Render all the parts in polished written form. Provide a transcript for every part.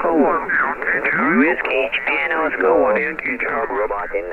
School. Whiskey, Piano School. Robot in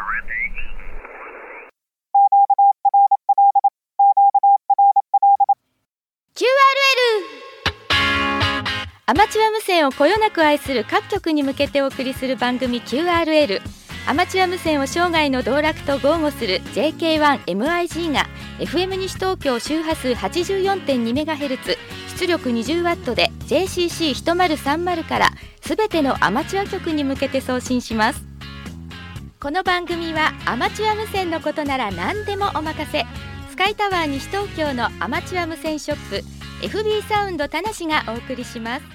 QRL アマチュア無線をこよなく愛する各局に向けてお送りする番組 QRL。 アマチュア無線を生涯の道楽と豪語する JK1MIG が FM 西東京周波数 84.2MHz 出力 20W で JCC1030 からすべてのアマチュア局に向けて送信します。この番組はアマチュア無線のことなら何でもお任せ、スカイタワー西東京のアマチュア無線ショップ FB サウンド田無がお送りします。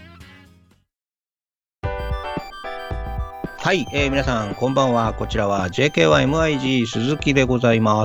はい、皆さんこんばんは。こちらは JK1MIG 鈴木でございます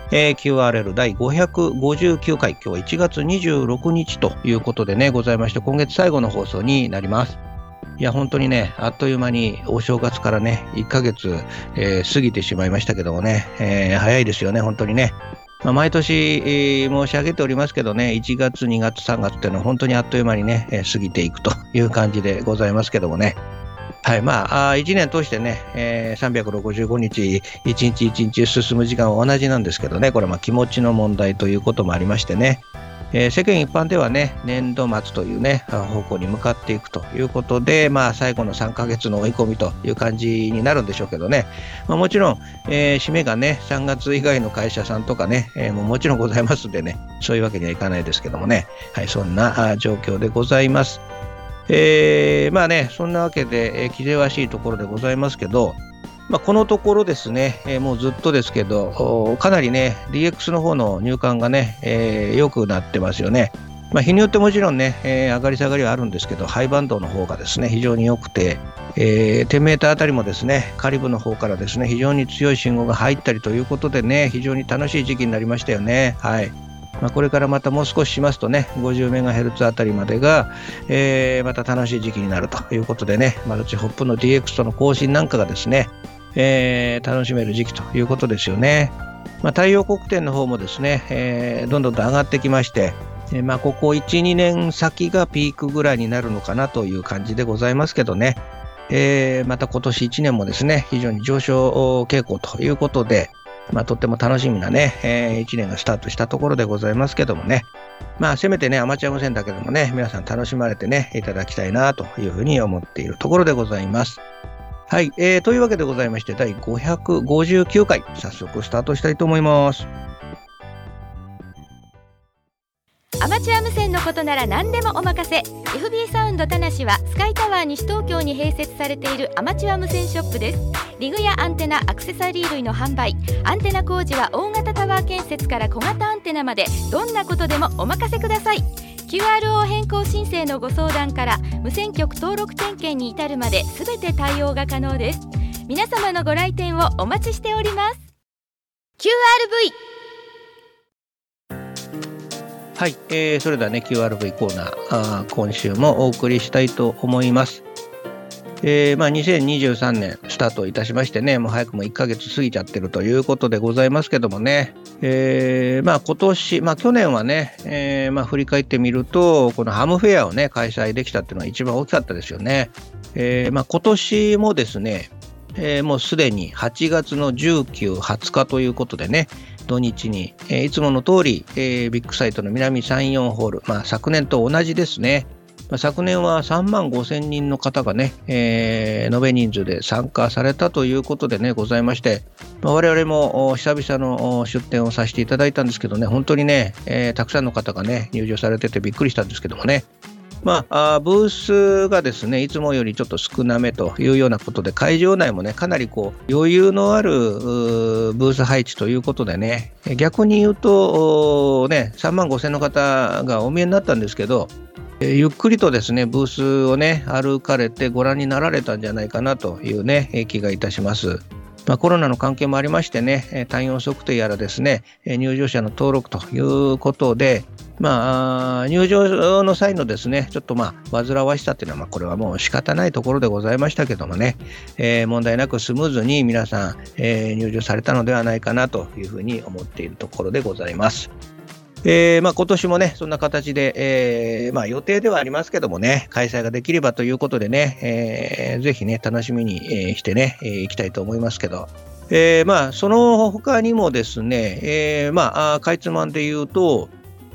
。QRL 第559回、今日は1月26日ということでねございまして、今月最後の放送になります。いや本当にね、あっという間にお正月からね1ヶ月、過ぎてしまいましたけどもね、早いですよね本当にね。毎年、申し上げておりますけどね、1月2月3月っていうのは本当にあっという間にね、過ぎていくという感じでございますけどもね。はい、1年通してね、365日一日一日進む時間は同じなんですけどね、これは気持ちの問題ということもありましてね、世間一般ではね年度末というね方向に向かっていくということで、最後の3ヶ月の追い込みという感じになるんでしょうけどね、もちろん、締めがね3月以外の会社さんとかね、もちろんございますんでね、そういうわけにはいかないですけどもね、はい、そんな状況でございます。そんなわけで、気ぜわしいところでございますけど、このところですね、もうずっとですけど、かなりね DX の方の入管がね、良くなってますよね。日によってもちろんね、上がり下がりはあるんですけど、ハイバンドの方がですね非常に良くて、10メーターあたりもですねカリブの方からですね非常に強い信号が入ったりということでね、非常に楽しい時期になりましたよね。はい。これからまたもう少ししますとね 50MHz あたりまでが、また楽しい時期になるということでね、マルチホップの DX との更新なんかがですね、楽しめる時期ということですよね。太陽光点の方もですね、どんどんと上がってきまして、ここ 1,2 年先がピークぐらいになるのかなという感じでございますけどね、また今年1年もですね非常に上昇傾向ということで、とっても楽しみなね、1年がスタートしたところでございますけどもね、せめてねアマチュア無線だけでもね皆さん楽しまれてねいただきたいなというふうに思っているところでございます。はい、というわけでございまして第559回早速スタートしたいと思います。 アマチュア無線のことなら何でもお任せ、 FB サウンド田無はスカイタワー西東京に併設されているアマチュア無線ショップです。リグやアンテナ、アクセサリー類の販売、アンテナ工事は大型タワー建設から小型アンテナまでどんなことでもお任せください。 QRO 変更申請のご相談から無線局登録点検に至るまで全て対応が可能です。皆様のご来店をお待ちしております。 QRV。 はい、それではね QRV コーナー今週もお送りしたいと思います。2023年スタートいたしましてね、もう早くも1ヶ月過ぎちゃってるということでございますけどもね、今年、去年はね、振り返ってみるとこのハムフェアをね開催できたっていうのは一番大きかったですよね。今年もですね、もうすでに8月の19、20日ということでね、土日に、いつもの通り、ビッグサイトの南34ホール、昨年と同じですね。昨年は3万5,000人の方がね、延べ人数で参加されたということでねございまして、我々も久々の出展をさせていただいたんですけどね、本当にね、たくさんの方がね入場されててびっくりしたんですけどもね、ブースがですねいつもよりちょっと少なめというようなことで、会場内もねかなり余裕のあるブース配置ということでね、逆に言うとね3万5,000の方がお見えになったんですけど、ゆっくりとですねブースをね歩かれてご覧になられたんじゃないかなというね気がいたします。コロナの関係もありましてね、体温測定やらですね入場者の登録ということで、入場の際のですねちょっと煩わしさっていうのはこれはもう仕方ないところでございましたけどもね、問題なくスムーズに皆さん、入場されたのではないかなというふうに思っているところでございます。 今年もね、そんな形で、予定ではありますけどもね、開催ができればということでね、ぜひね、楽しみにしてね、いきたいと思いますけど、その他にもですね、かいつまんで言うと、もう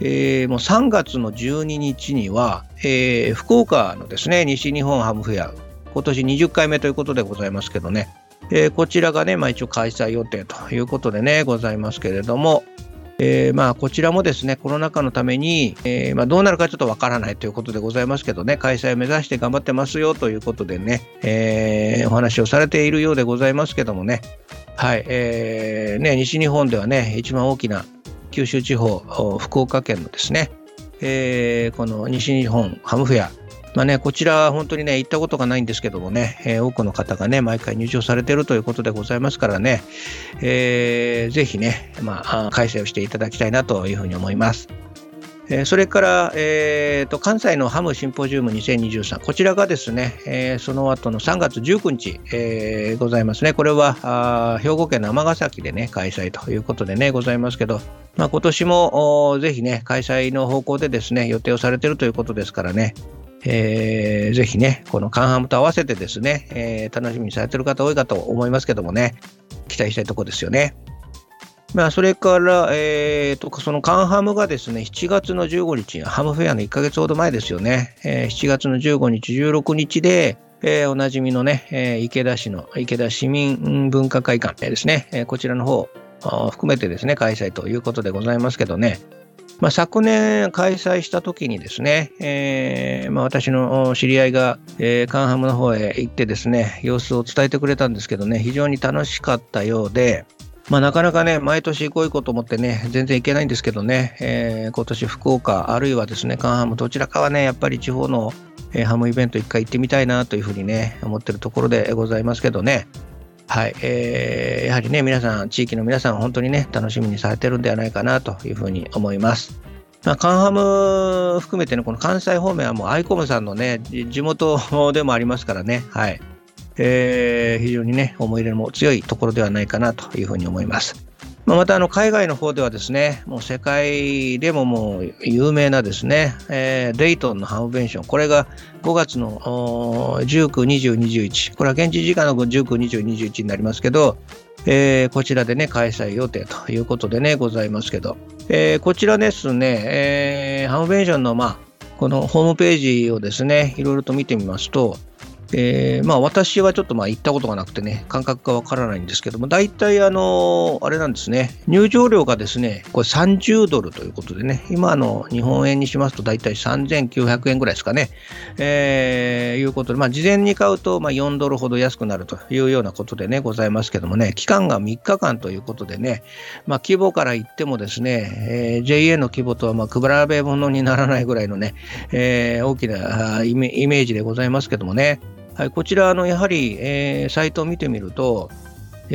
3月の12日には、福岡のですね、西日本ハムフェア、今年20回目ということでございますけどね、こちらがね、一応開催予定ということでね、ございますけれども、こちらもですね、コロナ禍のために、どうなるかちょっとわからないということでございますけどね、開催を目指して頑張ってますよということでね、お話をされているようでございますけどもね、はい、西日本ではね、一番大きな九州地方、福岡県のですね、この西日本ハムフェア、こちら本当にね、行ったことがないんですけどもね、多くの方がね、毎回入場されているということでございますからね、ぜひね、開催をしていただきたいなというふうに思います。それから、関西のハムシンポジウム2023、こちらがですね、その後の3月19日、ございますね。これは兵庫県の尼崎でね、開催ということでね、ございますけど、今年もぜひね、開催の方向でですね、予定をされているということですからね、ぜひね、このカンハムと合わせてですね、楽しみにされている方多いかと思いますけどもね、期待したいところですよね。それから、そのカンハムがですね、7月の15日、ハムフェアの1ヶ月ほど前ですよね、7月の15日、16日で、おなじみのね、池田市の池田市民文化会館ですね、こちらの方含めてですね、開催ということでございますけどね、昨年開催した時にですね、私の知り合いが、カンハムの方へ行ってですね、様子を伝えてくれたんですけどね、非常に楽しかったようで、なかなかね、毎年行こうと思ってね、全然行けないんですけどね、今年福岡、あるいはですね、カンハム、どちらかはね、やっぱり地方の、ハムイベント一回行ってみたいなというふうにね、思ってるところでございますけどね。はい、やはりね、皆さん、地域の皆さん、本当にね、楽しみにされてるんではないかなというふうに思います。カンハム含めてね、この関西方面はもうアイコムさんのね、地元でもありますからね、はい。非常にね、思い入れも強いところではないかなというふうに思います。また海外の方ではですね、もう世界でももう有名なですね、デイトンのハムベンション、これが5月の19、20、21、これは現地時間の19、20、21になりますけど、こちらでね、開催予定ということでね、ございますけど、こちらですね、ハムベンションのこのホームページをですね、いろいろと見てみますと、私はちょっと行ったことがなくてね、感覚がわからないんですけども、大体あれなんですね、入場料がですね、これ$30ということでね、今日本円にしますと大体3900円ぐらいですかね、いうことで、事前に買うと$4ほど安くなるというようなことでね、ございますけどもね、期間が3日間ということでね、規模から言ってもですね、JA の規模とは比べ物にならないぐらいのね、大きなイメージでございますけどもね、はい、こちらやはり、サイトを見てみると、こ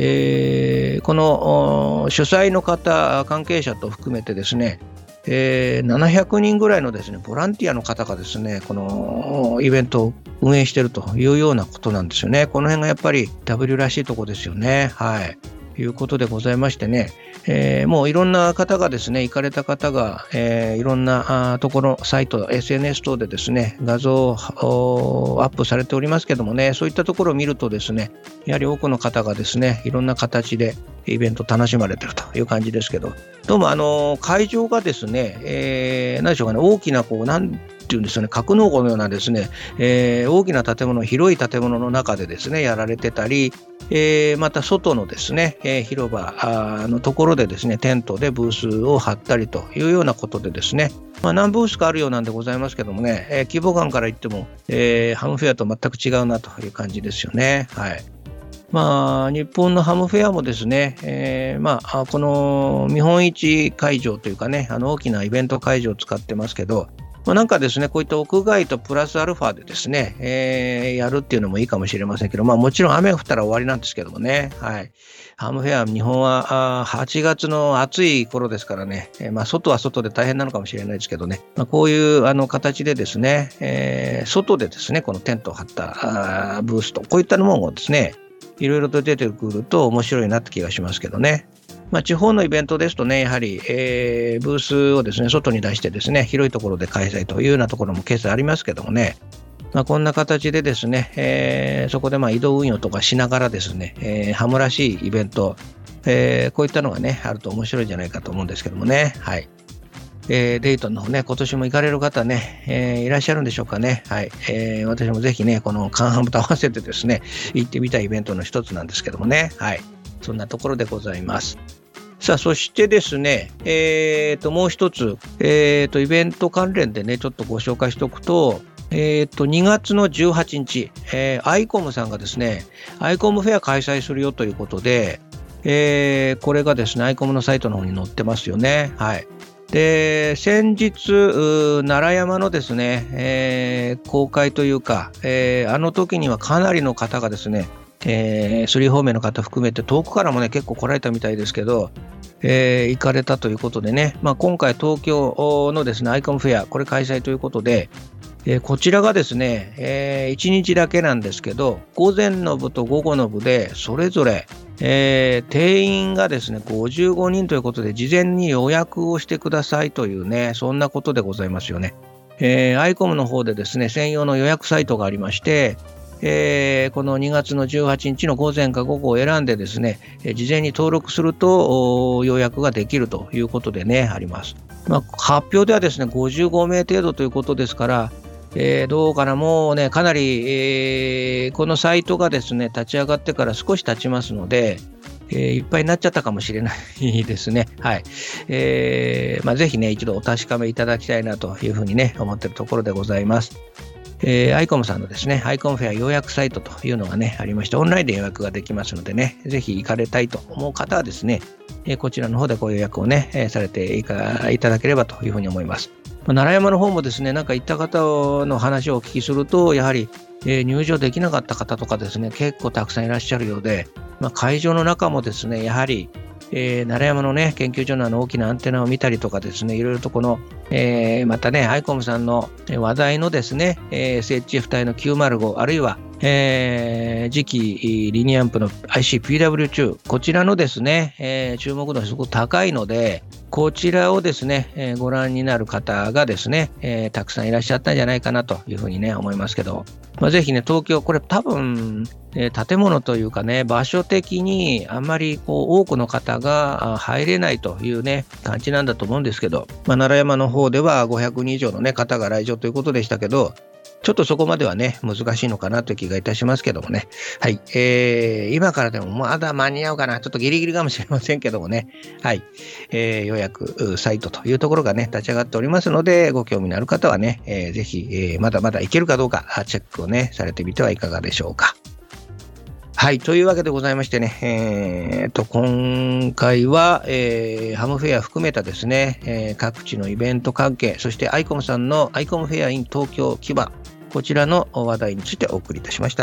の主催の方、関係者と含めてですね、700人ぐらいのですね、ボランティアの方がですね、このイベントを運営しているというようなことなんですよね。この辺がやっぱり W らしいところですよね。はい。いうことでございましてね、もういろんな方がですね、行かれた方が、いろんなところ、サイト、SNS 等でですね、画像をアップされておりますけどもね、そういったところを見るとですね、やはり多くの方がですね、いろんな形でイベント楽しまれているという感じですけど、どうも会場がですね、何でしょうかね、大きななんていうんですよね、格納庫のようなですね、大きな建物、広い建物の中でですね、やられてたり、また外のですね、広場のところでですね、テントでブースを張ったりというようなことでですね、何ブースかあるようなんでございますけどもね、規模感から言っても、ハムフェアと全く違うなという感じですよね。はい。日本のハムフェアもですね、この見本市会場というかね、大きなイベント会場を使ってますけど、なんかですね、こういった屋外とプラスアルファでですね、やるっていうのもいいかもしれませんけど、もちろん雨が降ったら終わりなんですけどもね、はい。ハムフェア、日本は8月の暑い頃ですからね、外は外で大変なのかもしれないですけどね、こういう形でですね、外でですね、このテントを張ったブースと、こういったものをですね、いろいろと出てくると面白いなって気がしますけどね。 地方のイベントですとね、やはり、ブースをですね、外に出してですね、広いところで開催というようなところもケースありますけどもね、こんな形でですね、そこで移動運用とかしながらですね、ハムらしいイベント、こういったのがね、あると面白いんじゃないかと思うんですけどもね。はい。デイトンの方ね、今年も行かれる方ね、いらっしゃるんでしょうかね。はい。私もぜひね、このカンハムと合わせてですね、行ってみたいイベントの一つなんですけどもね。はい。そんなところでございます。さあ、そしてですね、もう一つ、イベント関連でね、ちょっとご紹介しておくと、2月の18日、アイコムさんがですね、アイコムフェア開催するよということで、これがですね、アイコムのサイトの方に載ってますよね。はい。で、先日、奈良山のですね、公開というか、あの時にはかなりの方がですね、3方面の方含めて遠くからもね、結構来られたみたいですけど、行かれたということでね、今回東京のですね、アイコムフェア、これ開催ということで、こちらがですね、1日だけなんですけど、午前の部と午後の部でそれぞれ、定員がですね55人ということで、事前に予約をしてくださいというね、そんなことでございますよね。アイコムの方でですね、専用の予約サイトがありまして、この2月の18日の午前か午後を選んでですね、事前に登録すると予約ができるということでね、あります。発表ではですね、55名程度ということですから、どうかな、もうね、かなり、このサイトがですね、立ち上がってから少し経ちますので、いっぱいになっちゃったかもしれないですね。はい。ぜひね、一度お確かめいただきたいなというふうにね、思っているところでございます。アイコムさんのですね、アイコムフェア予約サイトというのがね、ありまして、オンラインで予約ができますのでね、ぜひ行かれたいと思う方はですね、こちらの方でご予約をね、されていただければというふうに思います。奈良山の方もですね、なんか行った方の話をお聞きすると、やはり、入場できなかった方とかですね、結構たくさんいらっしゃるようで、会場の中もですね、やはり、奈良山のね、研究所の大きなアンテナを見たりとかですね、いろいろとこの、またね、アイコムさんの話題のですね、SHF 帯の905、あるいは、次期リニアアンプの ICPW2、こちらのですね、注目度がすごく高いので、こちらをですね、ご覧になる方がですね、たくさんいらっしゃったんじゃないかなというふうにね、思いますけど、ぜひね、東京、これ多分、建物というかね、場所的にあんまり多くの方が入れないというね、感じなんだと思うんですけど、奈良山の方では500人以上のね、方が来場ということでしたけど、ちょっとそこまではね、難しいのかなという気がいたしますけどもね。はい。今からでもまだ間に合うかな。ちょっとギリギリかもしれませんけどもね。はい。予約サイトというところがね、立ち上がっておりますので、ご興味のある方はね、ぜひ、まだまだいけるかどうか、チェックをね、されてみてはいかがでしょうか。はい。というわけでございましてね、今回は、ハムフェア含めたですね、各地のイベント関係、そしてアイコムさんのアイコムフェア in 東京キバ、こちらの話題についてお送りいたしました。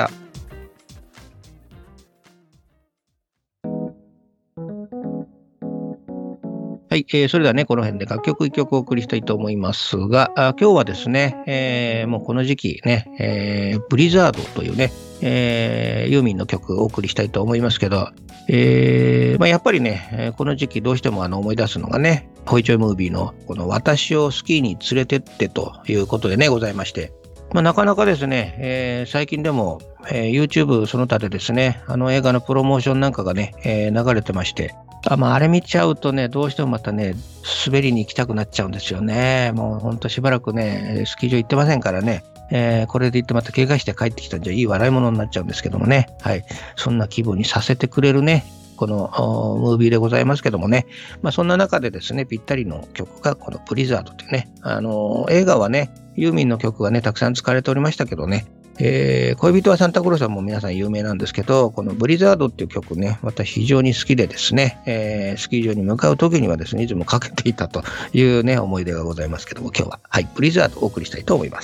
はい、それではね、この辺で楽曲1曲お送りしたいと思いますが、今日はですね、もうこの時期ね、ブリザードというね、ユーミンの曲をお送りしたいと思いますけど、やっぱりね、この時期どうしても思い出すのがね、ホイチョイムービーのこの私をスキーに連れてってということでね、ございまして、なかなかですね、最近でも、YouTube その他でですね、映画のプロモーションなんかがね、流れてまして、あれ見ちゃうとね、どうしてもまたね、滑りに行きたくなっちゃうんですよね。もうほんとしばらくね、スキー場行ってませんからね、これで行ってまた怪我して帰ってきたんじゃいい笑い物になっちゃうんですけどもね。はい。そんな気分にさせてくれるね、このムービーでございますけどもね。そんな中でですね、ぴったりの曲がこのブリザードというね、映画はね、ユーミンの曲がね、たくさん使われておりましたけどね、恋人はサンタクロースはもう皆さん有名なんですけど、このブリザードっていう曲ね、私非常に好きでですね、スキー場に向かう時にはですね、いつもかけていたというね、思い出がございますけども、今日は、はい、ブリザードをお送りしたいと思います。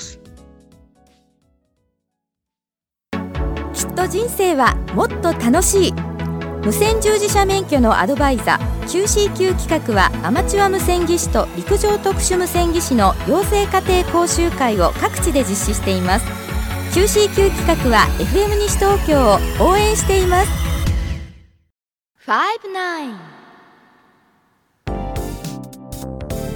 きっと人生はもっと楽しい。無線従事者免許のアドバイザー QCQ 企画は、アマチュア無線技師と陸上特殊無線技師の養成家庭講習会を各地で実施しています。QCQ 企画は FM 西東京を応援しています。59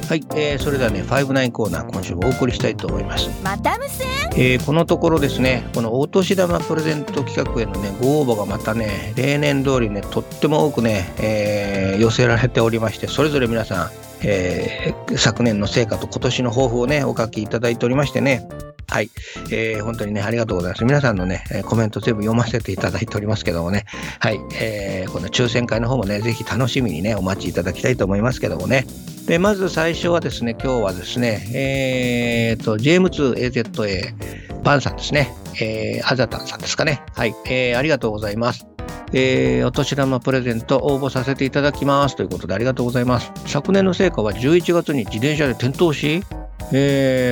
はい、それではね59コーナー今週もお送りしたいと思います。 また無線。 このところですね、このお年玉プレゼント企画へのねご応募がまたね例年通りねとっても多くね、寄せられておりまして、それぞれ皆さん、昨年の成果と今年の抱負をねお書きいただいておりましてね、はい、本当にねありがとうございます。皆さんのねコメント全部読ませていただいておりますけどもね、はい、この抽選会の方もねぜひ楽しみにねお待ちいただきたいと思いますけどもね。でまず最初はですね、今日はですねJM2AZA パンさんですね、アザタンさんですかね。はい、ありがとうございます。お年玉プレゼント応募させていただきますということでありがとうございます。昨年の成果は11月に自転車で転倒し、骨折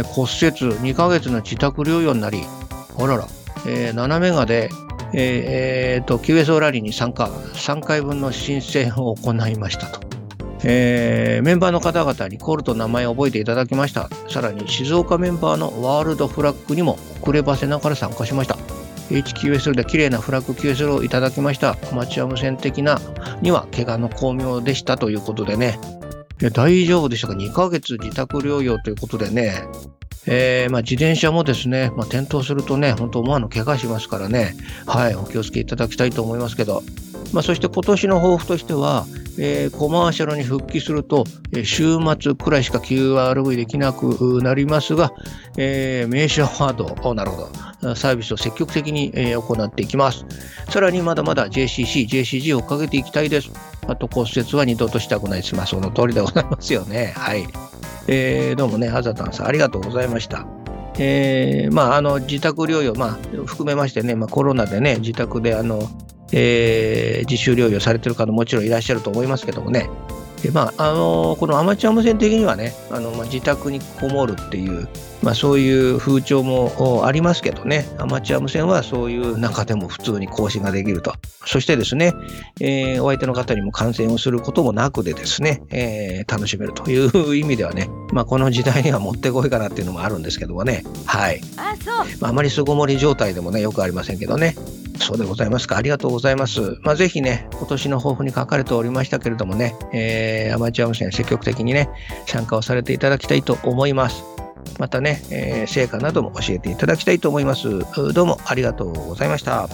2ヶ月の自宅療養になり、あらら、斜めがで、QSO ラリーに参加、3回分の申請を行いましたと。メンバーの方々にコールと名前を覚えていただきました。さらに静岡メンバーのワールドフラッグにも遅ればせながら参加しました。HQSL で綺麗なフラッグ QSL をいただきました。アマチュア無線的なには怪我の巧妙でしたということでね、大丈夫でしたか。2ヶ月自宅療養ということでね、自転車もですね、転倒するとね本当思わぬ怪我しますからね、はい、お気をつけいただきたいと思いますけど、そして今年の抱負としては、コマーシャルに復帰すると、週末くらいしか QRV できなくなりますが、名刺アワード、なるほど、サービスを積極的に、行っていきます。さらにまだまだ JCC、JCG をかけていきたいです。あと骨折は二度としたくないです。その通りでございますよね。はい。どうもね、アザタンさんありがとうございました。自宅療養、含めましてね、コロナでね、自宅で自主療養されてる方ももちろんいらっしゃると思いますけどもね、このアマチュア無線的にはね、自宅にこもるっていう、そういう風潮もありますけどね、アマチュア無線はそういう中でも普通に更新ができると。そしてですね、お相手の方にも感染をすることもなくでですね、楽しめるという意味ではね、この時代にはもってこいかなっていうのもあるんですけどもね、はい。あまり巣ごもり状態でもね、よくありませんけどね。そうでございますか。ありがとうございます。ぜひね、今年の抱負に書かれておりましたけれどもね、アマチュア無線積極的にね、参加をされていただきたいと思います。またね、成果なども教えていただきたいと思います。どうもありがとうございました。はい、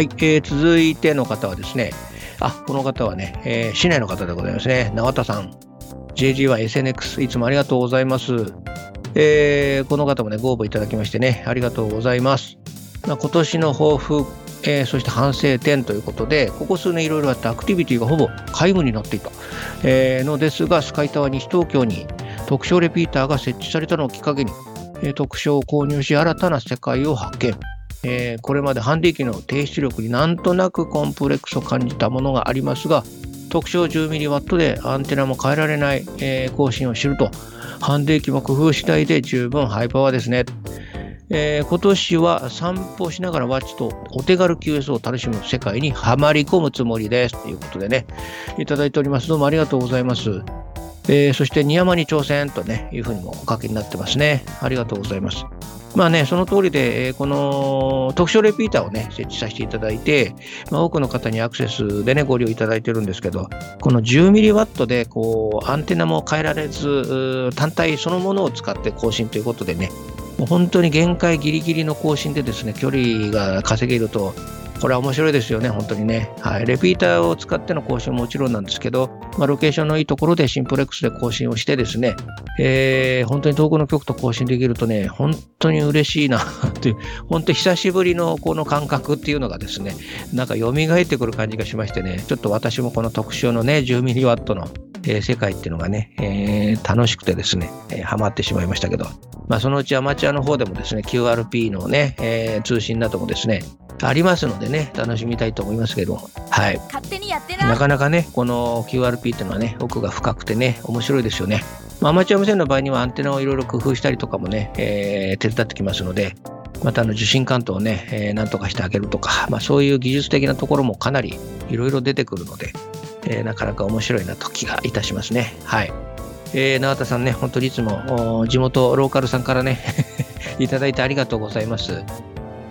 続いての方はですね、この方はね、市内の方でございますね。縄田さん、JG1SNX いつもありがとうございます。この方もね、ご応募いただきましてね、ありがとうございます。今年の抱負、そして反省点ということで、ここ数年いろいろあったアクティビティがほぼ皆無になっていた、のですが、スカイタワー西東京に特徴レピーターが設置されたのをきっかけに、特徴を購入し新たな世界を発見。これまでハンディ機の低出力になんとなくコンプレックスを感じたものがありますが、特徴 10mW でアンテナも変えられない、更新を知ると、ハンディ機も工夫次第で十分ハイパワーですね。今年は散歩しながらワッチとお手軽 QS を楽しむ世界にはまり込むつもりですということでね、いただいております。どうもありがとうございます。そして二山に挑戦とねいうふうにもお書きになってますね。ありがとうございます。その通りで、この特徴レピーターをね設置させていただいて、多くの方にアクセスでねご利用いただいてるんですけど、この 10mW でアンテナも変えられず単体そのものを使って更新ということでね、もう本当に限界ギリギリの更新でですね、距離が稼げると、これは面白いですよね、本当にね。はい、レピーターを使っての更新ももちろんなんですけど、ロケーションのいいところでシンプレックスで更新をしてですね、本当に遠くの局と更新できるとね、本当に嬉しいなっていう、本当に久しぶりのこの感覚っていうのがですね、なんか蘇ってくる感じがしましてね、ちょっと私もこの特殊のね、10mW の世界っていうのがね、楽しくてですね、ハマってしまいましたけど、そのうちアマチュアの方でもですね、QRP のね、通信などもですね、ありますのでね、楽しみたいと思いますけども、はい。 勝手にやってなかなかね、この QRP っていうのはね、奥が深くてね、面白いですよね。アマチュア無線の場合にはアンテナをいろいろ工夫したりとかもね、手伝ってきますので、また受信関東をね、なんとかしてあげるとか、そういう技術的なところもかなりいろいろ出てくるので、なかなか面白いなと気がいたしますね。はい。永田さんね、本当にいつも地元ローカルさんからねいただいてありがとうございます。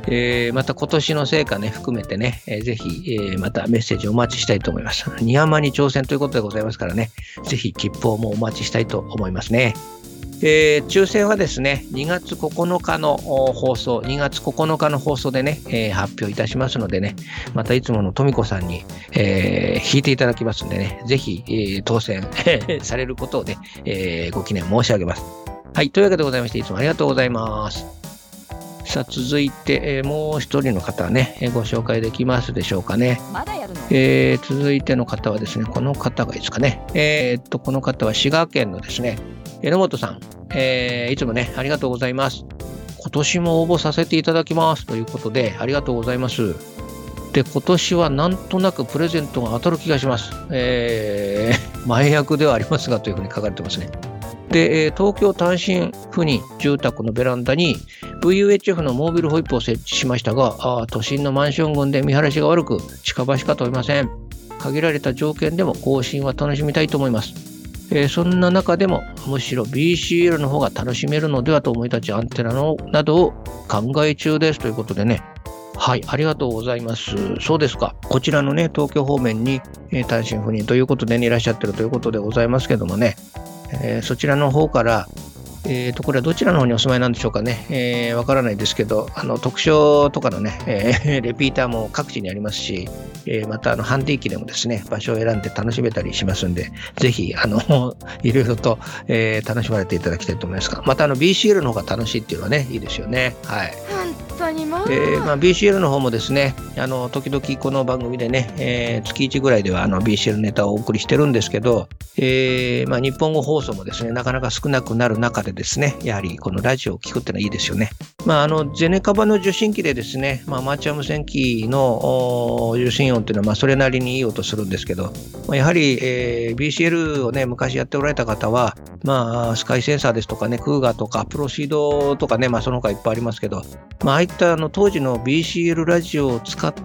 また今年の成果ね、含めてね、ぜひ、またメッセージをお待ちしたいと思います。二山に挑戦ということでございますからね、ぜひ切符をもうお待ちしたいと思いますね。抽選はですね、2月9日の放送でね、発表いたしますのでね、またいつもの富子さんに、引いていただきますのでね、ぜひ、当選されることをね、ご記念申し上げます。はい、というわけでございまして、いつもありがとうございます。さあ、続いて、もう一人の方ね、ご紹介できますでしょうかね。 まだやるの？ 続いての方はですね、この方がいいですかね。この方は滋賀県のですね、榎本さん、いつもね、ありがとうございます。今年も応募させていただきますということで、ありがとうございます。で、今年はなんとなくプレゼントが当たる気がします。前役ではありますがというふうに書かれてますね。で、東京単身赴任住宅のベランダに VUHF のモービルホイップを設置しましたが、都心のマンション群で見晴らしが悪く近場しか飛べません。限られた条件でも更新は楽しみたいと思います。そんな中でもむしろ BCL の方が楽しめるのではと思い立ちアンテナなどを考え中ですということでね。はい、ありがとうございます。そうですか。こちらのね、東京方面に、単身赴任ということで、ね、いらっしゃってるということでございますけどもね、そちらの方から、これはどちらの方にお住まいなんでしょうかね。わからないですけど、特徴とかのね、レピーターも各地にありますし、またハンディ機でもですね、場所を選んで楽しめたりしますんで、ぜひ、いろいろと、楽しまれていただきたいと思いますが、またBCL の方が楽しいっていうのはね、いいですよね。はい。 本当にもう。 BCL の方もですね、時々この番組でね、月1ぐらいではBCL ネタをお送りしてるんですけど、日本語放送もですね、なかなか少なくなる中でですね、やはりこのラジオを聞くってのはいいですよね。ゼネカバの受信機でですね、アマチュア無線機の受信音っていうのはそれなりにいい音するんですけど、やはり、BCL をね、昔やっておられた方は、スカイセンサーですとかね、クーガーとかプロシードとかね、その他いっぱいありますけど、ああいった当時の BCL ラジオを使って、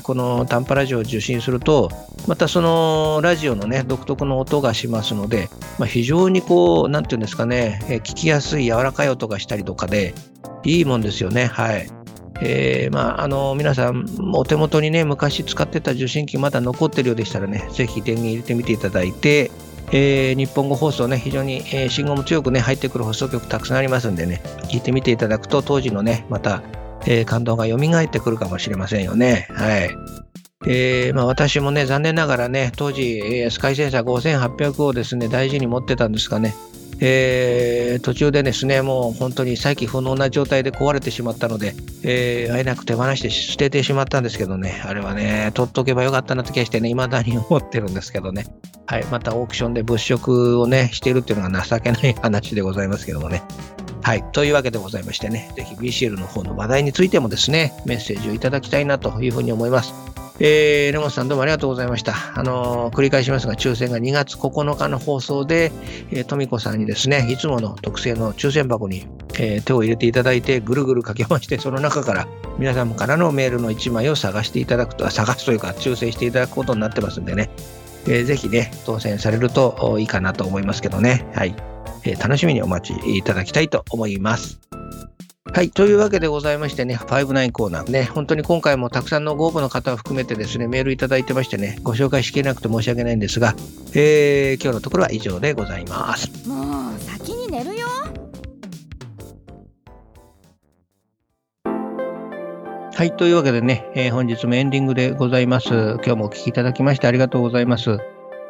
この短波ラジオを受信すると、またそのラジオのね、独特の音がしますので、非常になんていうんですかね、聞きやすい柔らかい音がしたりとかで、いいもんですよね。はい。皆さんお手元にね、昔使ってた受信機まだ残ってるようでしたらね、ぜひ電源入れてみていただいて、日本語放送ね、非常に、信号も強くね、入ってくる放送局たくさんありますんでね、聞いてみていただくと当時のね、また、感動が蘇ってくるかもしれませんよね。はい。私もね、残念ながらね、当時、スカイセンサー5800をですね、大事に持ってたんですがね、途中でですね、もう本当に再起不能な状態で壊れてしまったので、あえなく手放して捨ててしまったんですけどね、あれはね、取っとけばよかったなって気がしてね、未だに思ってるんですけどね。はい、またオークションで物色をね、しているっていうのが情けない話でございますけどもね。はい、というわけでございましてね、ぜひ BCL の方の話題についてもですね、メッセージをいただきたいなというふうに思います。レモンさんどうもありがとうございました。繰り返しますが、抽選が2月9日の放送で、富子さんにですね、いつもの特製の抽選箱に、手を入れていただいて、ぐるぐるかけまして、その中から皆様からのメールの1枚を探すというか、抽選していただくことになってますんでね、ぜひね、当選されるといいかなと思いますけどね。はい。楽しみにお待ちいただきたいと思います。はい。というわけでございましてね、59コーナーね、本当に今回もたくさんのご応募の方を含めてですね、メールいただいてましてね、ご紹介しきれなくて申し訳ないんですが、今日のところは以上でございます。 もう先に寝るよ。 はい。というわけでね、本日もエンディングでございます。今日もお聞きいただきましてありがとうございます。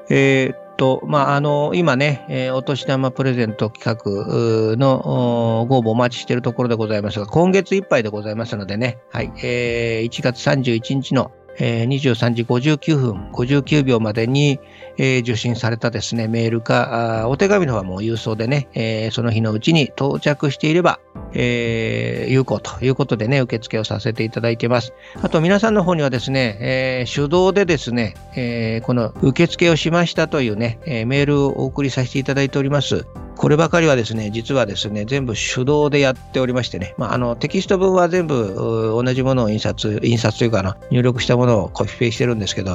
今ね、お年玉プレゼント企画のご応募お待ちしているところでございますが、今月いっぱいでございますのでね、はい、1月31日の23時59分59秒までに、受信されたですね、メールか、お手紙の方はもう郵送でね、その日のうちに到着していれば、有効ということでね、受付をさせていただいています。あと皆さんの方にはですね、手動でですね、この受付をしましたというね、メールをお送りさせていただいております。こればかりはですね、実はですね、全部手動でやっておりましてね、テキスト文は全部同じものを印刷というか入力したものをコピペしてるんですけど、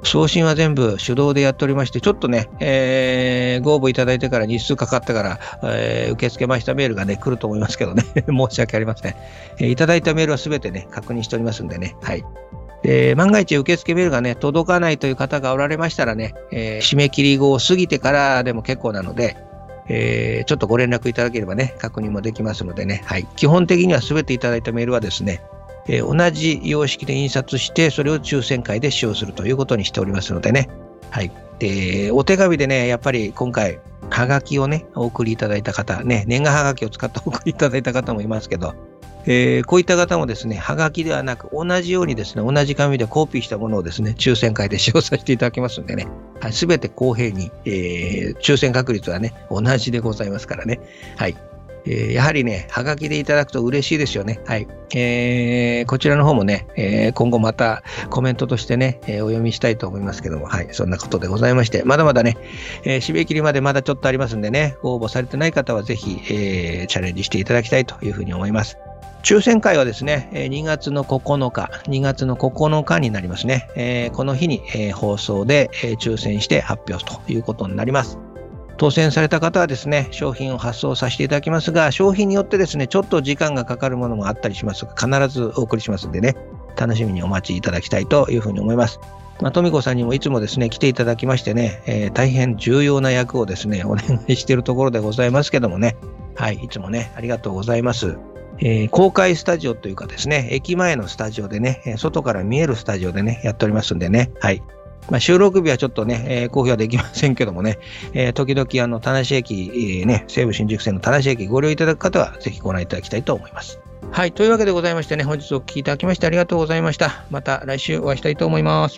送信は全部手動でやっておりまして、ちょっとね、ご応募いただいてから日数かかってから、受け付けましたメールがね、来ると思いますけどね、申し訳ありません。いただいたメールはすべてね、確認しておりますんでね、はい。万が一受付メールがね、届かないという方がおられましたらね、締め切り後を過ぎてからでも結構なので、ちょっとご連絡いただければね、確認もできますのでね、はい。基本的にはすべていただいたメールはですね、同じ様式で印刷して、それを抽選会で使用するということにしておりますのでね。はい。で、お手紙でね、やっぱり今回、はがきをね、お送りいただいた方、ね、年賀はがきを使ってお送りいただいた方もいますけど、こういった方もですね、はがきではなく、同じようにですね、同じ紙でコピーしたものをですね、抽選会で使用させていただきますんでね、はい。すべて公平に、抽選確率はね、同じでございますからね。はい。やはりね、はがきでいただくと嬉しいですよね。はい。こちらの方もね、今後またコメントとしてね、お読みしたいと思いますけども、はい。そんなことでございまして、まだまだね、締め切りまでまだちょっとありますんでね、ご応募されてない方はぜひ、チャレンジしていただきたいというふうに思います。抽選会はですね、2月の9日になりますね。この日に、放送で、抽選して発表ということになります。当選された方はですね、商品を発送させていただきますが、商品によってですね、ちょっと時間がかかるものもあったりしますが、必ずお送りしますんでね、楽しみにお待ちいただきたいというふうに思います。富子さんにもいつもですね、来ていただきましてね、大変重要な役をですね、お願いしているところでございますけどもね、はい、いつもね、ありがとうございます。公開スタジオというかですね、駅前のスタジオでね、外から見えるスタジオでね、やっておりますんでね、はい。収録日はちょっとね、公表はできませんけどもね、時々田無駅、ね、西武新宿線の田無駅ご利用いただく方はぜひご覧いただきたいと思います。はい、というわけでございましてね、本日お聞きいただきましてありがとうございました。また来週お会いしたいと思います。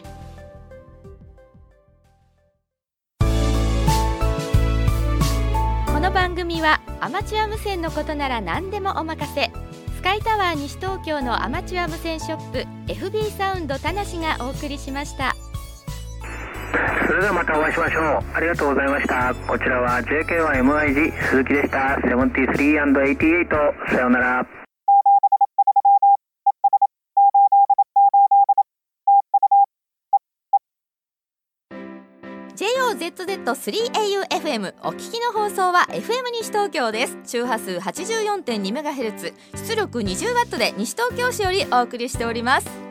この番組はアマチュア無線のことなら何でもお任せ、スカイタワー西東京のアマチュア無線ショップ FB サウンド田無がお送りしました。 それではまたお会いしましょう。ありがとうございました。こちらは JK1MIG 鈴木でした。73&88、さようなら。 JOZZ3AUFM お聞きの放送は FM 西東京です。周波数 84.2MHz、出力 20W で西東京市よりお送りしております。